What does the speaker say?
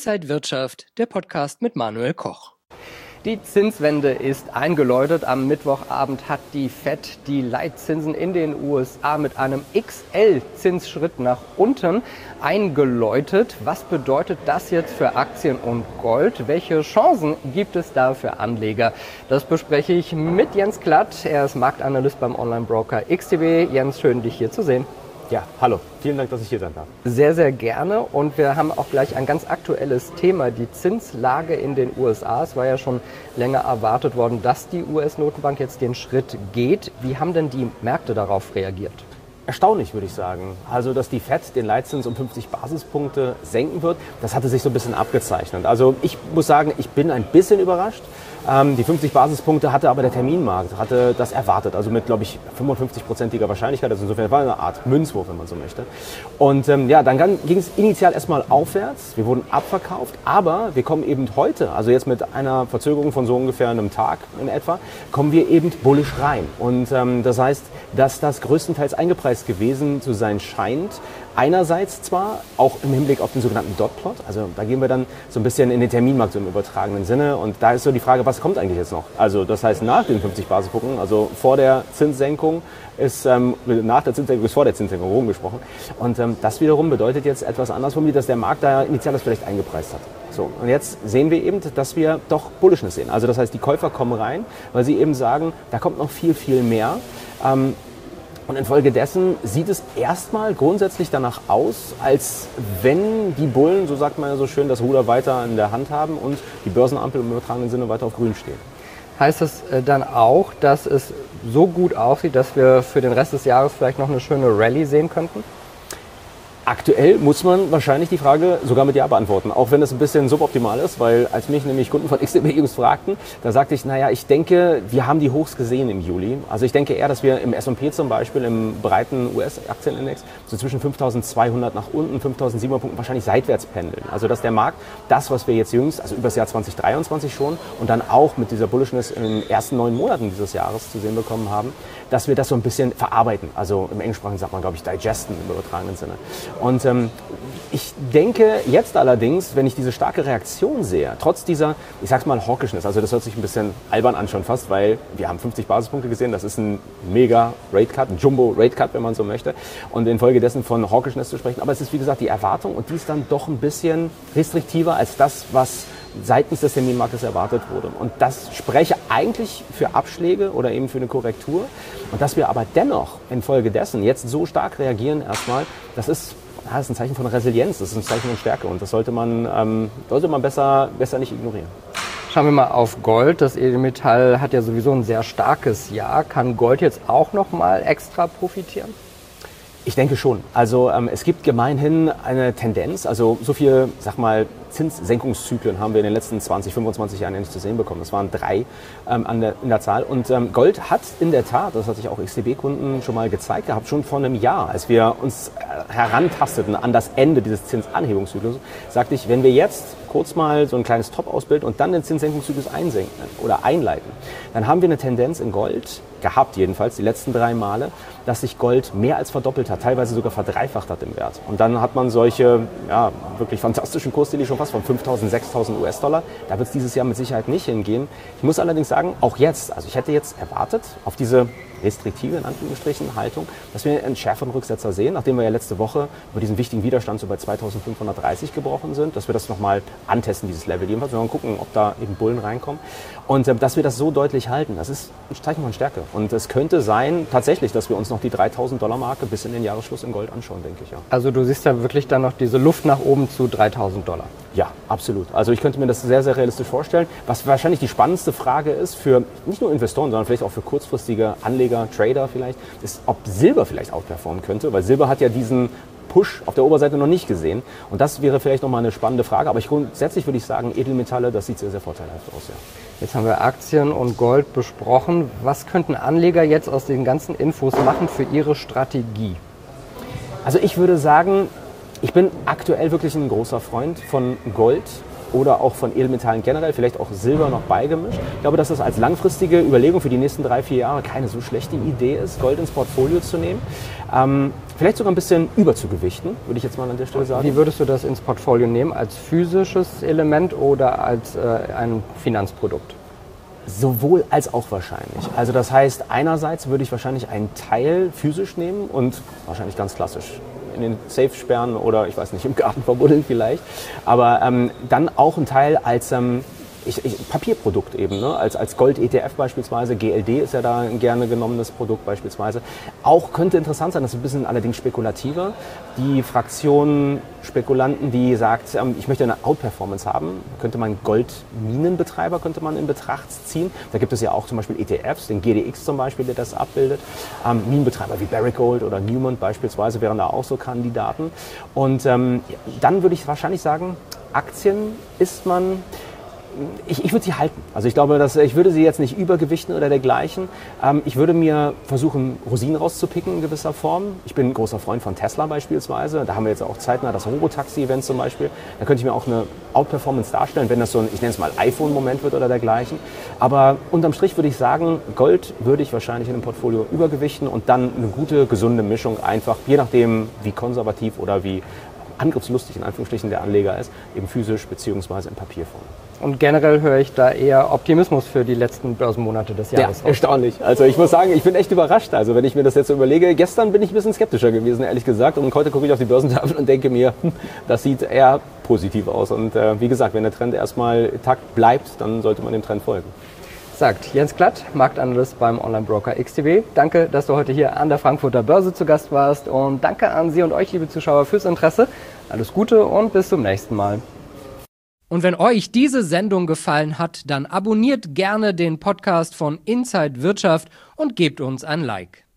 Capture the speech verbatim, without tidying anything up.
Inside Wirtschaft, der Podcast mit Manuel Koch. Die Zinswende ist eingeläutet. Am Mittwochabend hat die Fed die Leitzinsen in den U S A mit einem X L-Zinsschritt nach unten eingeläutet. Was bedeutet das jetzt für Aktien und Gold? Welche Chancen gibt es da für Anleger? Das bespreche ich mit Jens Klatt. Er ist Marktanalyst beim Online-Broker X T B. Jens, schön, dich hier zu sehen. Ja, hallo. Vielen Dank, dass ich hier sein darf. Sehr, sehr gerne. Und wir haben auch gleich ein ganz aktuelles Thema, die Zinslage in den U S A. Es war ja schon länger erwartet worden, dass die U S-Notenbank jetzt den Schritt geht. Wie haben denn die Märkte darauf reagiert? Erstaunlich, würde ich sagen. Also, dass die Fed den Leitzins um fünfzig Basispunkte senken wird, das hatte sich so ein bisschen abgezeichnet. Also ich muss sagen, ich bin ein bisschen überrascht. Ähm, die fünfzig Basispunkte hatte aber der Terminmarkt, hatte das erwartet, also mit, glaube ich, fünfundfünfzig-prozentiger Wahrscheinlichkeit. Also insofern war eine Art Münzwurf, wenn man so möchte. Und ähm, ja, dann ging es initial erstmal aufwärts. Wir wurden abverkauft, aber wir kommen eben heute, also jetzt mit einer Verzögerung von so ungefähr einem Tag in etwa, kommen wir eben bullish rein. Und ähm, das heißt, dass das größtenteils eingepreist gewesen zu sein scheint. Einerseits zwar, auch im Hinblick auf den sogenannten Dot-Plot, also da gehen wir dann so ein bisschen in den Terminmarkt so im übertragenen Sinne und da ist so die Frage, was kommt eigentlich jetzt noch? Also das heißt nach den fünfzig Basispunkten, also vor der Zinssenkung ist, ähm, nach der Zinssenkung ist vor der Zinssenkung rumgesprochen und ähm, das wiederum bedeutet jetzt etwas andersrum, dass der Markt da initial das vielleicht eingepreist hat. So, und jetzt sehen wir eben, dass wir doch Bullishness sehen, also das heißt, die Käufer kommen rein, weil sie eben sagen, da kommt noch viel, viel mehr. Ähm, Und infolgedessen sieht es erstmal grundsätzlich danach aus, als wenn die Bullen, so sagt man ja so schön, das Ruder weiter in der Hand haben und die Börsenampel im übertragenen Sinne weiter auf grün steht. Heißt das dann auch, dass es so gut aussieht, dass wir für den Rest des Jahres vielleicht noch eine schöne Rallye sehen könnten? Aktuell muss man wahrscheinlich die Frage sogar mit Ja beantworten, auch wenn es ein bisschen suboptimal ist, weil als mich nämlich Kunden von X T B Jungs fragten, da sagte ich, naja, ich denke, wir haben die Hochs gesehen im Juli. Also ich denke eher, dass wir im S und P zum Beispiel, im breiten U S-Aktienindex, so zwischen fünftausendzweihundert nach unten, fünftausendsiebenhundert Punkten wahrscheinlich seitwärts pendeln. Also dass der Markt das, was wir jetzt jüngst, also über das Jahr zwanzig dreiundzwanzig schon und dann auch mit dieser Bullishness in den ersten neun Monaten dieses Jahres zu sehen bekommen haben, dass wir das so ein bisschen verarbeiten. Also im Englischsprachigen sagt man, glaube ich, digesten im übertragenen Sinne. Und ähm, ich denke jetzt allerdings, wenn ich diese starke Reaktion sehe, trotz dieser, ich sag's mal, Hawkishness, also das hört sich ein bisschen albern an schon fast, weil wir haben fünfzig Basispunkte gesehen, das ist ein mega Rate Cut, ein Jumbo Rate Cut, wenn man so möchte, und infolgedessen von Hawkishness zu sprechen, aber es ist wie gesagt die Erwartung und die ist dann doch ein bisschen restriktiver als das, was seitens des Terminmarktes erwartet wurde. Und das spreche eigentlich für Abschläge oder eben für eine Korrektur. Und dass wir aber dennoch infolgedessen jetzt so stark reagieren erstmal, das ist, das ist ein Zeichen von Resilienz, das ist ein Zeichen von Stärke und das sollte man, ähm, sollte man besser, besser nicht ignorieren. Schauen wir mal auf Gold. Das Edelmetall hat ja sowieso ein sehr starkes Jahr. Kann Gold jetzt auch noch mal extra profitieren? Ich denke schon. Also ähm, es gibt gemeinhin eine Tendenz, also so viel, sag mal, Zinssenkungszyklen haben wir in den letzten zwanzig, fünfundzwanzig Jahren nicht zu sehen bekommen. Das waren drei ähm, an der, in der Zahl. Und ähm, Gold hat in der Tat, das hat sich auch X T B-Kunden schon mal gezeigt gehabt, schon vor einem Jahr, als wir uns äh, herantasteten an das Ende dieses Zinsanhebungszyklus, sagte ich, wenn wir jetzt kurz mal so ein kleines Top ausbilden und dann den Zinssenkungszyklus einsenken oder einleiten, dann haben wir eine Tendenz in Gold, gehabt jedenfalls, die letzten drei Male, dass sich Gold mehr als verdoppelt hat, teilweise sogar verdreifacht hat im Wert. Und dann hat man solche ja, wirklich fantastischen Kursziele schon fast von fünftausend, sechstausend U S-Dollar. Da wird es dieses Jahr mit Sicherheit nicht hingehen. Ich muss allerdings sagen, auch jetzt, also ich hätte jetzt erwartet, auf diese restriktive, in Anführungsstrichen, Haltung, dass wir einen schärferen Rücksetzer sehen, nachdem wir ja letzte Woche über diesen wichtigen Widerstand so bei zweitausendfünfhundertdreißig gebrochen sind, dass wir das nochmal antesten, dieses Level jedenfalls, und dann gucken, ob da eben Bullen reinkommen. Und äh, dass wir das so deutlich halten, das ist ein Zeichen von Stärke. Und es könnte sein, tatsächlich, dass wir uns noch die dreitausend Dollar Marke bis in den Jahresschluss in Gold anschauen, denke ich. Ja. Also du siehst da wirklich dann noch diese Luft nach oben zu dreitausend Dollar? Ja, absolut. Also ich könnte mir das sehr, sehr realistisch vorstellen. Was wahrscheinlich die spannendste Frage ist für nicht nur Investoren, sondern vielleicht auch für kurzfristige Anleger, Trader vielleicht, ist, ob Silber vielleicht outperformen könnte, weil Silber hat ja diesen Push auf der Oberseite noch nicht gesehen. Und das wäre vielleicht nochmal eine spannende Frage. Aber ich grundsätzlich würde ich sagen, Edelmetalle, das sieht sehr, sehr vorteilhaft aus. Ja. Jetzt haben wir Aktien und Gold besprochen. Was könnten Anleger jetzt aus den ganzen Infos machen für ihre Strategie? Also ich würde sagen, ich bin aktuell wirklich ein großer Freund von Gold oder auch von Edelmetallen generell, vielleicht auch Silber noch beigemischt. Ich glaube, dass das als langfristige Überlegung für die nächsten drei, vier Jahre keine so schlechte Idee ist, Gold ins Portfolio zu nehmen. Ähm, vielleicht sogar ein bisschen überzugewichten, würde ich jetzt mal an der Stelle sagen. Wie würdest du das ins Portfolio nehmen? Als physisches Element oder als äh, ein Finanzprodukt? Sowohl als auch wahrscheinlich. Also das heißt, einerseits würde ich wahrscheinlich einen Teil physisch nehmen und wahrscheinlich ganz klassisch in den Safe sperren oder ich weiß nicht, im Garten verbuddeln vielleicht. Aber ähm, dann auch ein Teil als ähm, ich, ich, Papierprodukt eben, ne? als, als Gold-E T F beispielsweise. G L D ist ja da ein gerne genommenes Produkt beispielsweise. Auch könnte interessant sein, das ist ein bisschen allerdings spekulativer. Die Fraktion Spekulanten, die sagt, ähm, ich möchte eine Outperformance haben, könnte man Goldminenbetreiber könnte man in Betracht ziehen. Da gibt es ja auch zum Beispiel E T Fs, den G D X zum Beispiel, der das abbildet. Ähm, Minenbetreiber wie Barrick Gold oder Newmont beispielsweise wären da auch so Kandidaten. Und ähm, dann würde ich wahrscheinlich sagen, Aktien ist man... Ich, ich würde sie halten. Also ich glaube, dass, ich würde sie jetzt nicht übergewichten oder dergleichen. Ähm, ich würde mir versuchen, Rosinen rauszupicken in gewisser Form. Ich bin ein großer Freund von Tesla beispielsweise. Da haben wir jetzt auch zeitnah das Robotaxi-Event zum Beispiel. Da könnte ich mir auch eine Outperformance darstellen, wenn das so ein, ich nenne es mal iPhone-Moment wird oder dergleichen. Aber unterm Strich würde ich sagen, Gold würde ich wahrscheinlich in einem Portfolio übergewichten und dann eine gute, gesunde Mischung einfach, je nachdem wie konservativ oder wie angriffslustig in Anführungsstrichen der Anleger ist, eben physisch beziehungsweise in Papierform. Und generell höre ich da eher Optimismus für die letzten Börsenmonate des Jahres. Ja, erstaunlich. Also ich muss sagen, ich bin echt überrascht. Also wenn ich mir das jetzt so überlege, gestern bin ich ein bisschen skeptischer gewesen, ehrlich gesagt. Und heute gucke ich auf die Börsentafel und denke mir, hm, das sieht eher positiv aus. Und äh, wie gesagt, wenn der Trend erstmal intakt bleibt, dann sollte man dem Trend folgen. Sagt Jens Klatt, Marktanalyst beim Online-Broker X T B. Danke, dass du heute hier an der Frankfurter Börse zu Gast warst. Und danke an Sie und euch, liebe Zuschauer, fürs Interesse. Alles Gute und bis zum nächsten Mal. Und wenn euch diese Sendung gefallen hat, dann abonniert gerne den Podcast von Inside Wirtschaft und gebt uns ein Like.